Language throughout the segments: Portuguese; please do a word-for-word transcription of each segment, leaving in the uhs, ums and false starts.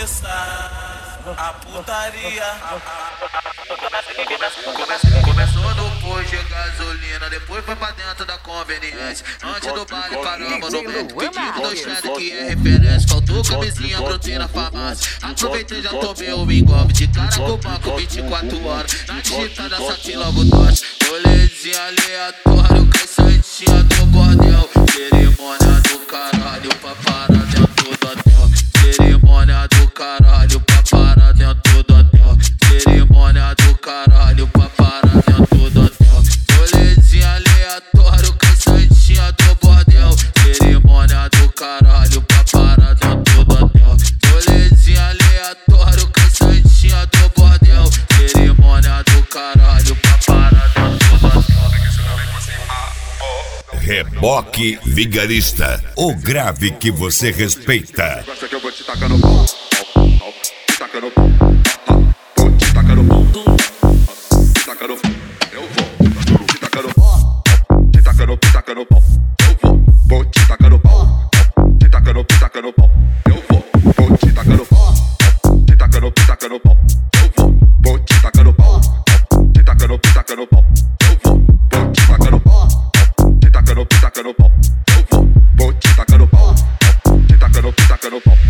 começar a putaria. Começou no posto de gasolina, depois foi pra dentro da conveniência. Antes do baile paramos no beco, pedido do chefe que é referência. Faltou camisinha, brotei na farmácia. Aproveitei e já tomei o engolve. De cara com o banco, vinte e quatro horas. Na digitada, saquei logo o dote. Rolezinho aleatório, caçantinha do bordel. Cerimônia do caralho pra parar dentro do hotel. Cerimônia do caralho pra parar dentro do hotel. Cerimônia do caralho pra parar dentro do hotel. Rolezinho aleatório, caçantinha do bordel. Cerimônia do caralho pra parar dentro do hotel. Rolezinho aleatório, caçantinha do bordel. Cerimônia do caralho pra parar dentro do hotel. Reboque Vigarista, o grave que você respeita. Gosta que eu vou te tacar no pau, te tacar no pau, vou te tacar no pau, te tacar no pau, eu vou, te tacar no pau, te tacar no, te tacar no pau, eu vou, vou te tacar no pau, te tacar no, te tacar no pau, eu vou, vou te tacar no pau, te tacar no, te tacar no pau, eu vou, vou te tacar no pau, te tacar no, te tacar no pau, eu vou, vou te tacar no pau, te tacar no, te tacar no pau, eu vou, vou te tacar no pau, te tacar no, te tacar no pau.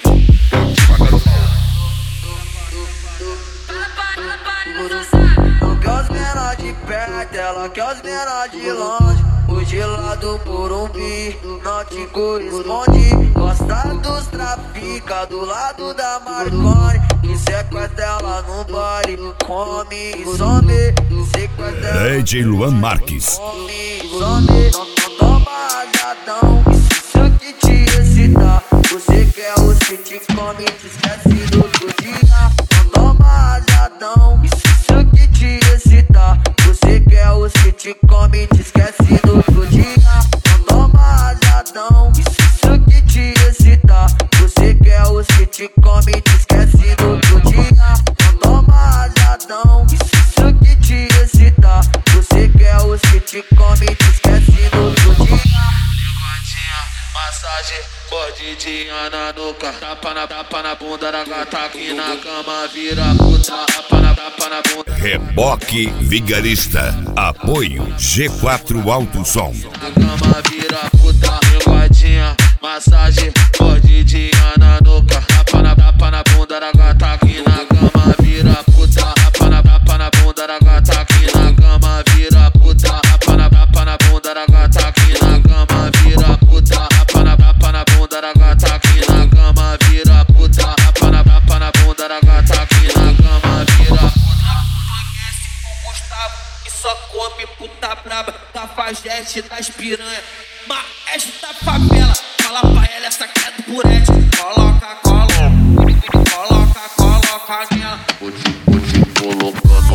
Não quer os menor de perto, ela quer os menor de longe. O gelado por um bi não te corresponde. Gosta dos trafica do lado da Marconi. E sequestra ela no baile, come e some. Sequestra ela D J Luan Marques. come e some. Não, não toma rajadão, isso aqui te excita. Você quer o que te come, te esquece do outro dia. Não toma rajadão, isso aqui te excita. Você quer o que te come, te esquece do outro dia. Não toma rajadão, isso aqui te excita. Você quer o que te come, te esquece do outro dia. Não toma rajadão, isso aqui te excita. Você quer o que te come, te esquece do outro dia. Massagem, mordidinha na nuca. Tapa na, tapa na bunda da gata aqui na cama. Vira puta, tapa na, tapa na bunda. Reboque Vigarista, apoio G quatro Alto Som. Na cama vira puta, enguadinha. Massagem, mordidinha na nuca. Tapa na, tapa na bunda da gata aqui na cama. Vira puta, tapa na, tapa na bunda da gata aqui na cama. Vira puta, tapa na, tapa na bunda da gata aqui na cama. Vira puta. Na bunda da gata aqui na cama, vira puta. Rapa na, rapa na bunda da gata aqui na cama, vira puta. Conhece o Gustavo que só come puta braba. Cafajeste das piranha, maestro da favela. Fala pra ela, essa aqui é do purete. Coloca, coloca, coloca, coloca nela. Vou te, vou te colocando.